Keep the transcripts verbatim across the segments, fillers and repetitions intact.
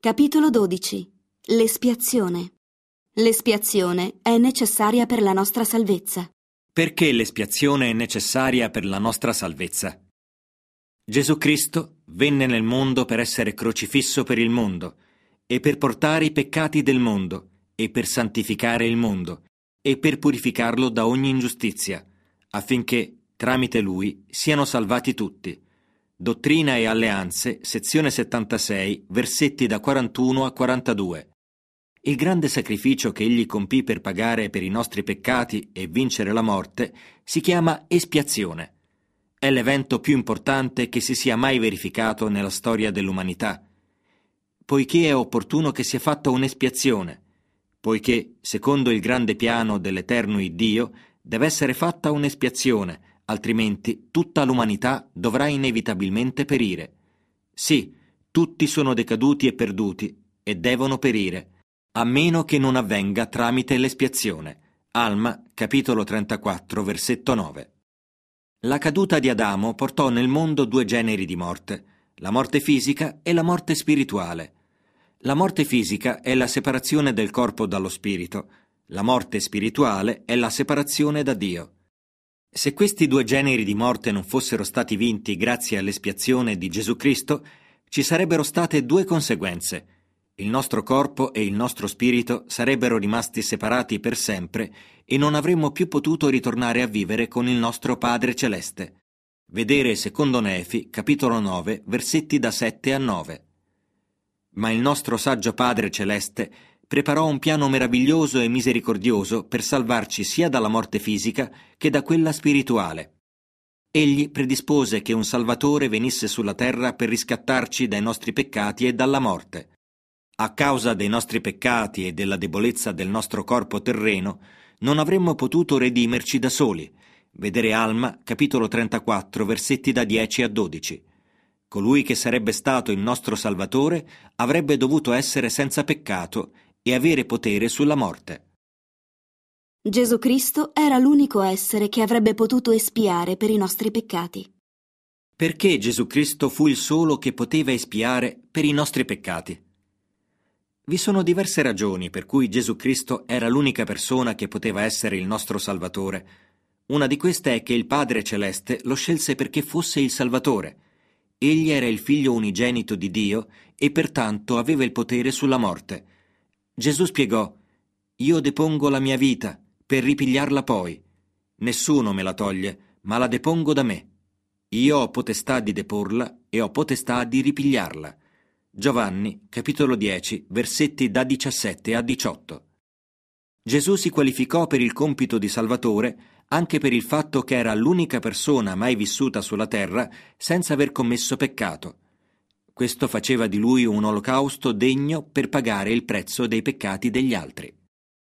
Capitolo dodici. L'espiazione. L'espiazione è necessaria per la nostra salvezza. Perché l'espiazione è necessaria per la nostra salvezza? Gesù Cristo venne nel mondo per essere crocifisso per il mondo e per portare i peccati del mondo e per santificare il mondo e per purificarlo da ogni ingiustizia, affinché, tramite Lui, siano salvati tutti. Dottrina e Alleanze, sezione settantasei, versetti da quarantuno a quarantadue. Il grande sacrificio che Egli compì per pagare per i nostri peccati e vincere la morte si chiama espiazione. È l'evento più importante che si sia mai verificato nella storia dell'umanità, poiché è opportuno che sia fatta un'espiazione, poiché, secondo il grande piano dell'eterno Iddio, deve essere fatta un'espiazione, altrimenti tutta l'umanità dovrà inevitabilmente perire. Sì, tutti sono decaduti e perduti e devono perire, a meno che non avvenga tramite l'espiazione. Alma, capitolo trentaquattro, versetto nove. La caduta di Adamo portò nel mondo due generi di morte, la morte fisica e la morte spirituale. La morte fisica è la separazione del corpo dallo spirito, la morte spirituale è la separazione da Dio. Se questi due generi di morte non fossero stati vinti grazie all'espiazione di Gesù Cristo, ci sarebbero state due conseguenze. Il nostro corpo e il nostro spirito sarebbero rimasti separati per sempre e non avremmo più potuto ritornare a vivere con il nostro Padre Celeste. Vedere secondo Nefi, capitolo nove, versetti da sette a nove. Ma il nostro saggio Padre Celeste preparò un piano meraviglioso e misericordioso per salvarci sia dalla morte fisica che da quella spirituale. Egli predispose che un Salvatore venisse sulla terra per riscattarci dai nostri peccati e dalla morte. A causa dei nostri peccati e della debolezza del nostro corpo terreno, non avremmo potuto redimerci da soli. Vedere Alma, capitolo trentaquattro, versetti da dieci a dodici. Colui che sarebbe stato il nostro Salvatore avrebbe dovuto essere senza peccato e avere potere sulla morte. Gesù Cristo era l'unico essere che avrebbe potuto espiare per i nostri peccati. Perché Gesù Cristo fu il solo che poteva espiare per i nostri peccati? Vi sono diverse ragioni per cui Gesù Cristo era l'unica persona che poteva essere il nostro Salvatore. Una di queste è che il Padre Celeste lo scelse perché fosse il Salvatore. Egli era il Figlio unigenito di Dio e pertanto aveva il potere sulla morte. Gesù spiegò: «Io depongo la mia vita per ripigliarla poi. Nessuno me la toglie, ma la depongo da me. Io ho potestà di deporla e ho potestà di ripigliarla». Giovanni, capitolo dieci, versetti da diciassette a diciotto. Gesù si qualificò per il compito di Salvatore anche per il fatto che era l'unica persona mai vissuta sulla terra senza aver commesso peccato. Questo faceva di lui un olocausto degno per pagare il prezzo dei peccati degli altri.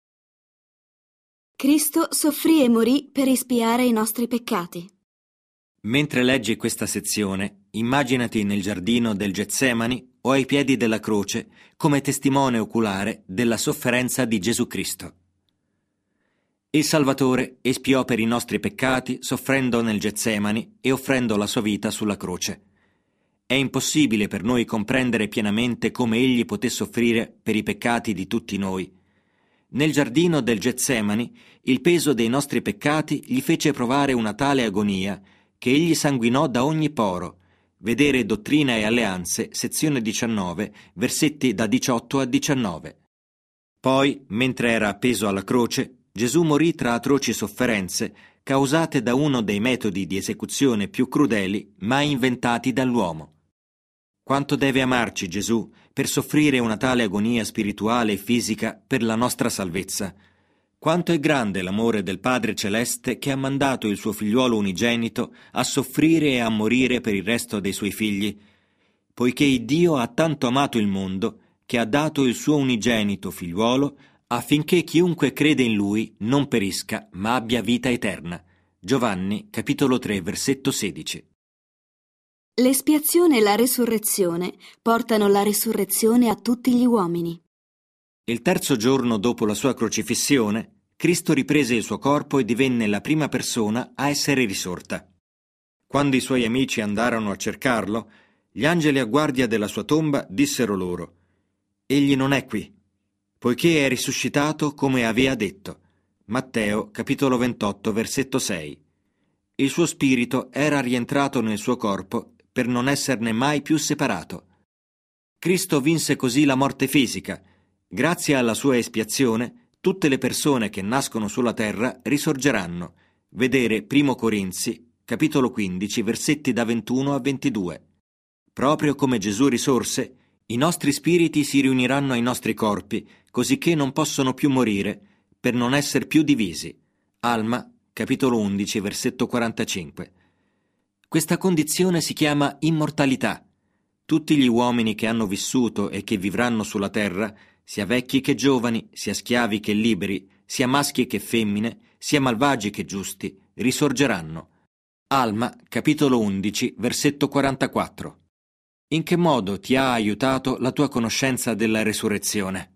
Cristo soffrì e morì per espiare i nostri peccati. Mentre leggi questa sezione, immaginati nel giardino del Getsemani o ai piedi della croce come testimone oculare della sofferenza di Gesù Cristo. Il Salvatore espiò per i nostri peccati soffrendo nel Getsemani e offrendo la sua vita sulla croce. È impossibile per noi comprendere pienamente come egli poté soffrire per i peccati di tutti noi. Nel giardino del Getsemani il peso dei nostri peccati gli fece provare una tale agonia che egli sanguinò da ogni poro. Vedere Dottrina e Alleanze, sezione diciannove, versetti da diciotto a diciannove. Poi, mentre era appeso alla croce, Gesù morì tra atroci sofferenze causate da uno dei metodi di esecuzione più crudeli mai inventati dall'uomo. Quanto deve amarci Gesù per soffrire una tale agonia spirituale e fisica per la nostra salvezza? Quanto è grande l'amore del Padre Celeste che ha mandato il suo figliuolo unigenito a soffrire e a morire per il resto dei suoi figli, poiché Dio ha tanto amato il mondo che ha dato il suo unigenito figliuolo affinché chiunque crede in lui non perisca ma abbia vita eterna. Giovanni, capitolo tre, versetto sedici. L'espiazione e la resurrezione portano la resurrezione a tutti gli uomini. Il terzo giorno dopo la sua crocifissione, Cristo riprese il suo corpo e divenne la prima persona a essere risorta. Quando i suoi amici andarono a cercarlo, gli angeli a guardia della sua tomba dissero loro: egli non è qui, poiché è risuscitato come aveva detto. Matteo, capitolo ventotto, versetto sei. Il suo spirito era rientrato nel suo corpo per non esserne mai più separato. Cristo vinse così la morte fisica. Grazie alla sua espiazione, tutte le persone che nascono sulla terra risorgeranno. Vedere Primo Corinzi, capitolo quindici, versetti da ventuno a ventidue. Proprio come Gesù risorse, i nostri spiriti si riuniranno ai nostri corpi, cosicché non possono più morire, per non essere più divisi. Alma, capitolo undici, versetto quarantacinque. Questa condizione si chiama immortalità. Tutti gli uomini che hanno vissuto e che vivranno sulla terra, sia vecchi che giovani, sia schiavi che liberi, sia maschi che femmine, sia malvagi che giusti, risorgeranno. Alma, capitolo undici, versetto quarantaquattro. In che modo ti ha aiutato la tua conoscenza della resurrezione?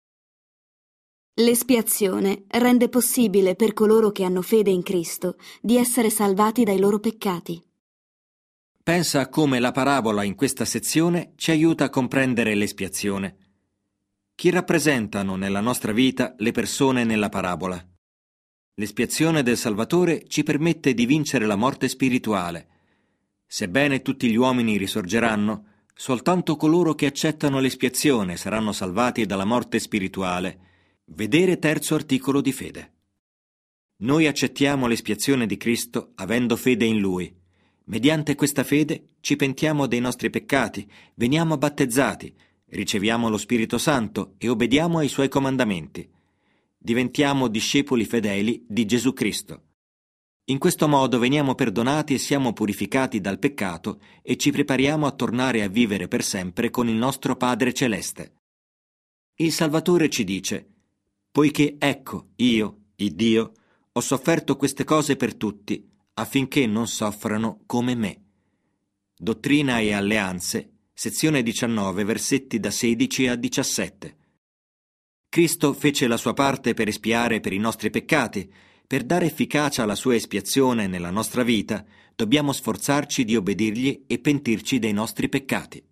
L'espiazione rende possibile per coloro che hanno fede in Cristo di essere salvati dai loro peccati. Pensa a come la parabola in questa sezione ci aiuta a comprendere l'espiazione. Chi rappresentano nella nostra vita le persone nella parabola? L'espiazione del Salvatore ci permette di vincere la morte spirituale. Sebbene tutti gli uomini risorgeranno, soltanto coloro che accettano l'espiazione saranno salvati dalla morte spirituale. Vedere terzo articolo di fede. Noi accettiamo l'espiazione di Cristo avendo fede in Lui. Mediante questa fede ci pentiamo dei nostri peccati, veniamo battezzati, riceviamo lo Spirito Santo e obbediamo ai Suoi comandamenti. Diventiamo discepoli fedeli di Gesù Cristo. In questo modo veniamo perdonati e siamo purificati dal peccato e ci prepariamo a tornare a vivere per sempre con il nostro Padre Celeste. Il Salvatore ci dice: poiché ecco, io, il Dio, ho sofferto queste cose per tutti, affinché non soffrano come me. Dottrina e Alleanze, sezione diciannove, versetti da sedici a diciassette. Cristo fece la sua parte per espiare per i nostri peccati. Per dare efficacia alla sua espiazione nella nostra vita, dobbiamo sforzarci di obbedirgli e pentirci dei nostri peccati.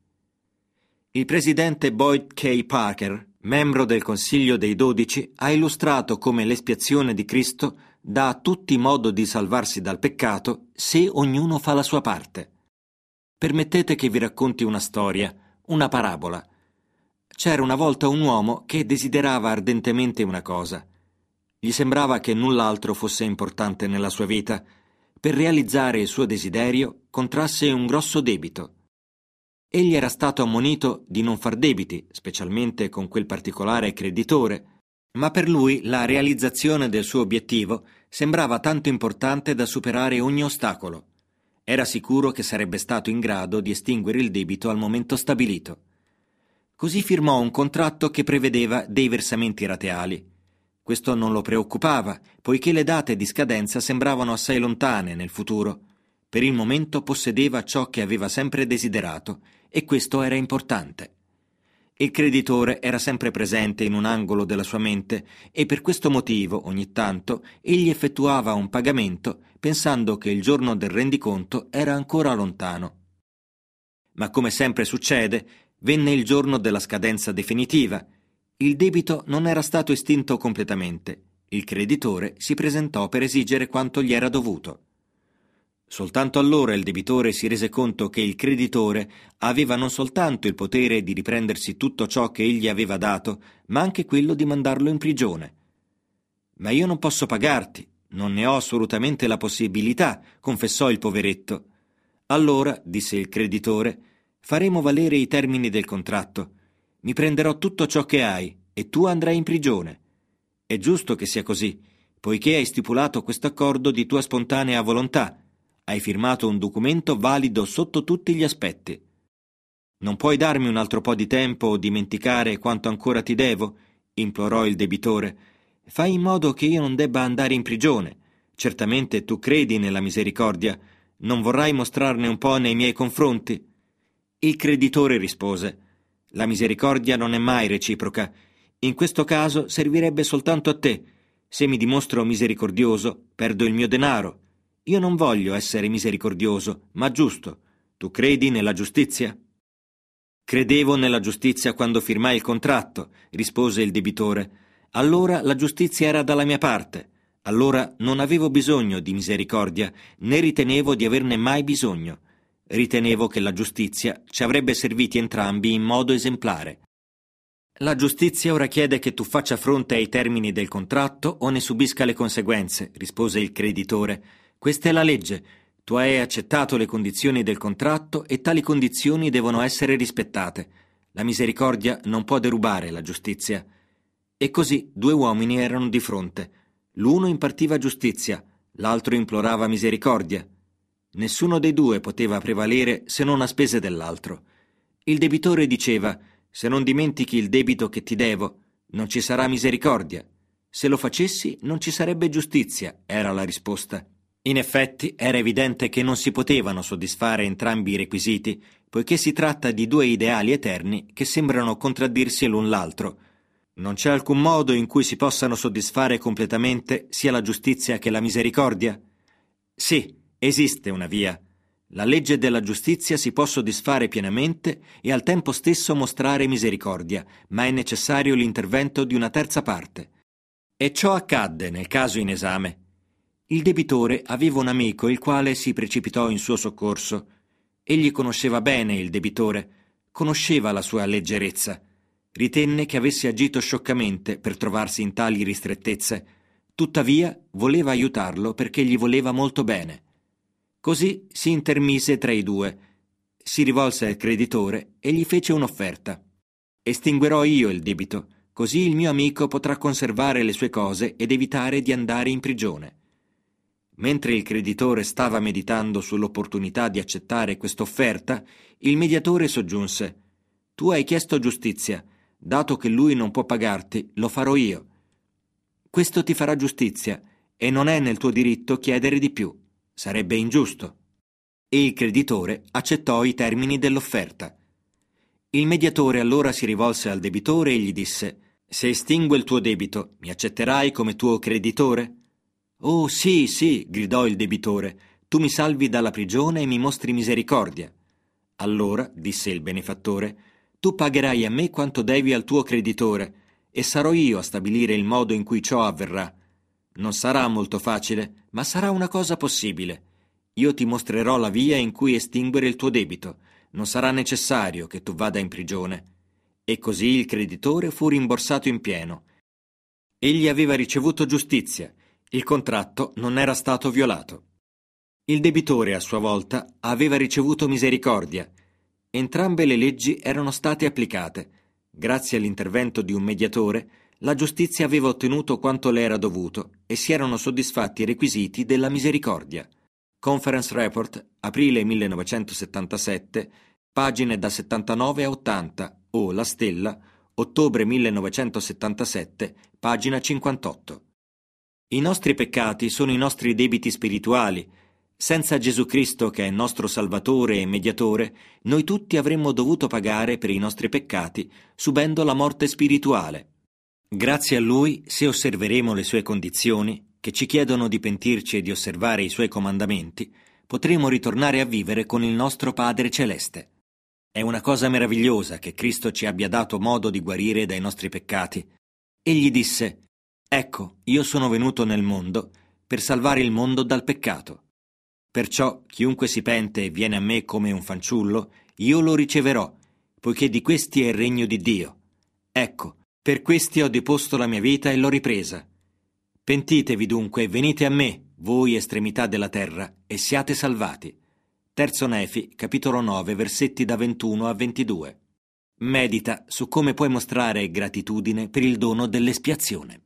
Il presidente Boyd K. Parker, membro del Consiglio dei Dodici, ha illustrato come l'espiazione di Cristo dà a tutti modo di salvarsi dal peccato se ognuno fa la sua parte. Permettete che vi racconti una storia, una parabola. C'era una volta un uomo che desiderava ardentemente una cosa. Gli sembrava che null'altro fosse importante nella sua vita. Per realizzare il suo desiderio contrasse un grosso debito. Egli era stato ammonito di non far debiti, specialmente con quel particolare creditore, ma per lui la realizzazione del suo obiettivo sembrava tanto importante da superare ogni ostacolo. Era sicuro che sarebbe stato in grado di estinguere il debito al momento stabilito. Così firmò un contratto che prevedeva dei versamenti rateali. Questo non lo preoccupava, poiché le date di scadenza sembravano assai lontane nel futuro. Per il momento possedeva ciò che aveva sempre desiderato, e questo era importante. Il creditore era sempre presente in un angolo della sua mente, e per questo motivo, ogni tanto, egli effettuava un pagamento pensando che il giorno del rendiconto era ancora lontano. Ma come sempre succede, venne il giorno della scadenza definitiva. Il debito non era stato estinto completamente. Il creditore si presentò per esigere quanto gli era dovuto. Soltanto allora il debitore si rese conto che il creditore aveva non soltanto il potere di riprendersi tutto ciò che egli aveva dato, ma anche quello di mandarlo in prigione. «Ma io non posso pagarti, non ne ho assolutamente la possibilità», confessò il poveretto. «Allora», disse il creditore, «faremo valere i termini del contratto. Mi prenderò tutto ciò che hai e tu andrai in prigione. È giusto che sia così, poiché hai stipulato questo accordo di tua spontanea volontà. Hai firmato un documento valido sotto tutti gli aspetti. Non puoi darmi un altro po' di tempo o dimenticare quanto ancora ti devo?» implorò il debitore. «Fai in modo che io non debba andare in prigione. Certamente tu credi nella misericordia. Non vorrai mostrarne un po' nei miei confronti?» Il creditore rispose: «La misericordia non è mai reciproca. In questo caso servirebbe soltanto a te. Se mi dimostro misericordioso, perdo il mio denaro. Io non voglio essere misericordioso, ma giusto. Tu credi nella giustizia?» Credevo nella giustizia quando firmai il contratto, rispose il debitore. Allora la giustizia era dalla mia parte. Allora non avevo bisogno di misericordia, né ritenevo di averne mai bisogno. Ritenevo che la giustizia ci avrebbe serviti entrambi in modo esemplare. La giustizia ora chiede che tu faccia fronte ai termini del contratto o ne subisca le conseguenze, rispose il creditore. Questa è la legge. Tu hai accettato le condizioni del contratto e tali condizioni devono essere rispettate. La misericordia non può derubare la giustizia. E così due uomini erano di fronte. L'uno impartiva giustizia, l'altro implorava misericordia. Nessuno dei due poteva prevalere se non a spese dell'altro. Il debitore diceva: se non dimentichi il debito che ti devo, non ci sarà misericordia. Se lo facessi, non ci sarebbe giustizia, era la risposta. In effetti, era evidente che non si potevano soddisfare entrambi i requisiti, poiché si tratta di due ideali eterni che sembrano contraddirsi l'un l'altro. Non c'è alcun modo in cui si possano soddisfare completamente sia la giustizia che la misericordia? Sì, esiste una via. La legge della giustizia si può soddisfare pienamente e al tempo stesso mostrare misericordia, ma è necessario l'intervento di una terza parte. E ciò accadde nel caso in esame. Il debitore aveva un amico il quale si precipitò in suo soccorso. Egli conosceva bene il debitore, conosceva la sua leggerezza. Ritenne che avesse agito scioccamente per trovarsi in tali ristrettezze. Tuttavia voleva aiutarlo perché gli voleva molto bene. Così si intermise tra i due, si rivolse al creditore e gli fece un'offerta. Estinguerò io il debito, così il mio amico potrà conservare le sue cose ed evitare di andare in prigione. Mentre il creditore stava meditando sull'opportunità di accettare quest'offerta, il mediatore soggiunse: tu hai chiesto giustizia, dato che lui non può pagarti, lo farò io. Questo ti farà giustizia e non è nel tuo diritto chiedere di più. Sarebbe ingiusto. E il creditore accettò i termini dell'offerta. Il mediatore allora si rivolse al debitore e gli disse: se estingue il tuo debito, mi accetterai come tuo creditore? Oh sì, sì, gridò il debitore, tu mi salvi dalla prigione e mi mostri misericordia. Allora, disse il benefattore, tu pagherai a me quanto devi al tuo creditore, e sarò io a stabilire il modo in cui ciò avverrà. Non sarà molto facile, ma sarà una cosa possibile. Io ti mostrerò la via in cui estinguere il tuo debito. Non sarà necessario che tu vada in prigione. E così il creditore fu rimborsato in pieno. Egli aveva ricevuto giustizia. Il contratto non era stato violato. Il debitore, a sua volta, aveva ricevuto misericordia. Entrambe le leggi erano state applicate. Grazie all'intervento di un mediatore, la giustizia aveva ottenuto quanto le era dovuto e si erano soddisfatti i requisiti della misericordia. Conference Report, aprile millenovecentosettantasette, pagine da settantanove a ottanta, o La Stella, ottobre millenovecentosettantasette, pagina cinquantotto. I nostri peccati sono i nostri debiti spirituali. Senza Gesù Cristo, che è nostro Salvatore e Mediatore, noi tutti avremmo dovuto pagare per i nostri peccati, subendo la morte spirituale. Grazie a Lui, se osserveremo le sue condizioni, che ci chiedono di pentirci e di osservare i suoi comandamenti, potremo ritornare a vivere con il nostro Padre Celeste. È una cosa meravigliosa che Cristo ci abbia dato modo di guarire dai nostri peccati. Egli disse: ecco, io sono venuto nel mondo per salvare il mondo dal peccato. Perciò chiunque si pente e viene a me come un fanciullo, io lo riceverò, poiché di questi è il regno di Dio. Ecco, per questi ho deposto la mia vita e l'ho ripresa. Pentitevi dunque e venite a me, voi estremità della terra, e siate salvati. Terzo Nefi, capitolo nove, versetti da ventuno a ventidue. Medita su come puoi mostrare gratitudine per il dono dell'espiazione.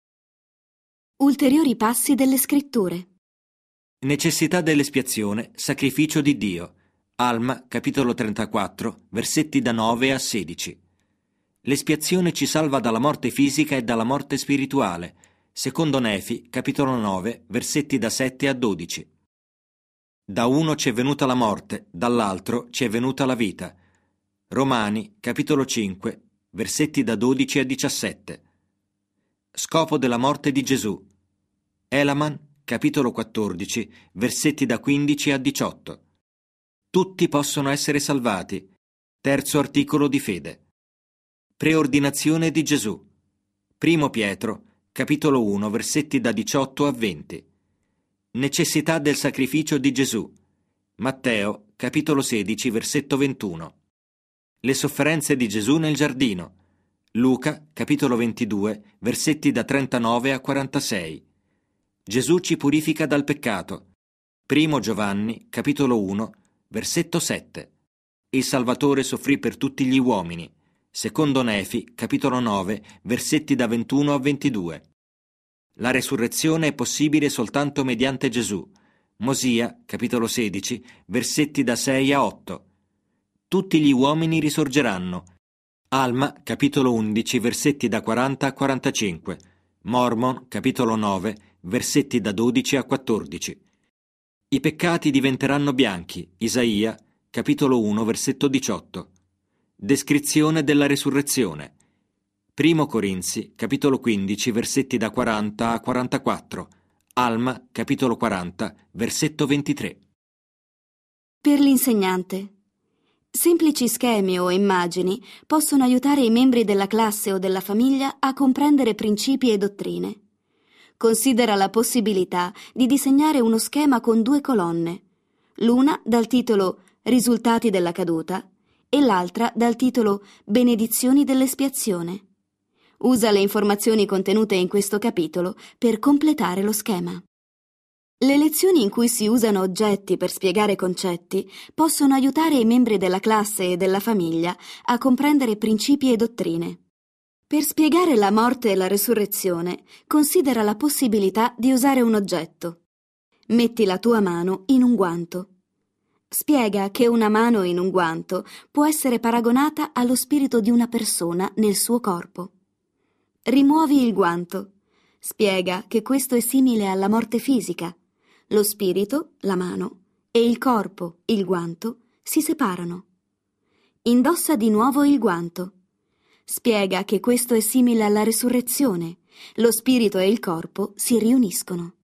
Ulteriori passi delle Scritture. Necessità dell'espiazione, sacrificio di Dio. Alma, capitolo trentaquattro, versetti da nove a sedici. L'espiazione ci salva dalla morte fisica e dalla morte spirituale. Secondo Nefi, capitolo nove, versetti da sette a dodici. Da uno ci è venuta la morte, dall'altro ci è venuta la vita. Romani, capitolo cinque, versetti da dodici a diciassette. Scopo della morte di Gesù. Elaman, capitolo quattordici, versetti da quindici a diciotto. Tutti possono essere salvati. Terzo articolo di fede. Preordinazione di Gesù. Primo Pietro, capitolo uno, versetti da diciotto a venti. Necessità del sacrificio di Gesù. Matteo, capitolo sedici, versetto ventuno. Le sofferenze di Gesù nel giardino. Luca, capitolo ventidue, versetti da trentanove a quarantasei. Gesù ci purifica dal peccato. Primo Giovanni, capitolo uno, versetto sette. Il Salvatore soffrì per tutti gli uomini. Secondo Nefi, capitolo nove, versetti da ventuno a ventidue. La resurrezione è possibile soltanto mediante Gesù. Mosia, capitolo sedici, versetti da sei a otto. Tutti gli uomini risorgeranno. Alma, capitolo undici, versetti da quaranta a quarantacinque. Mormon, capitolo nove, versetti da dodici a quattordici. I peccati diventeranno bianchi. Isaia, capitolo uno, versetto diciotto. Descrizione della resurrezione. Primo Corinzi, capitolo quindici, versetti da quaranta a quarantaquattro. Alma, capitolo quaranta, versetto ventitré. Per l'insegnante. Semplici schemi o immagini possono aiutare i membri della classe o della famiglia a comprendere principi e dottrine. Considera la possibilità di disegnare uno schema con due colonne, l'una dal titolo Risultati della caduta e l'altra dal titolo Benedizioni dell'espiazione. Usa le informazioni contenute in questo capitolo per completare lo schema. Le lezioni in cui si usano oggetti per spiegare concetti possono aiutare i membri della classe e della famiglia a comprendere principi e dottrine. Per spiegare la morte e la resurrezione, considera la possibilità di usare un oggetto. Metti la tua mano in un guanto. Spiega che una mano in un guanto può essere paragonata allo spirito di una persona nel suo corpo. Rimuovi il guanto. Spiega che questo è simile alla morte fisica. Lo spirito, la mano, e il corpo, il guanto, si separano. Indossa di nuovo il guanto. Spiega che questo è simile alla resurrezione. Lo spirito e il corpo si riuniscono.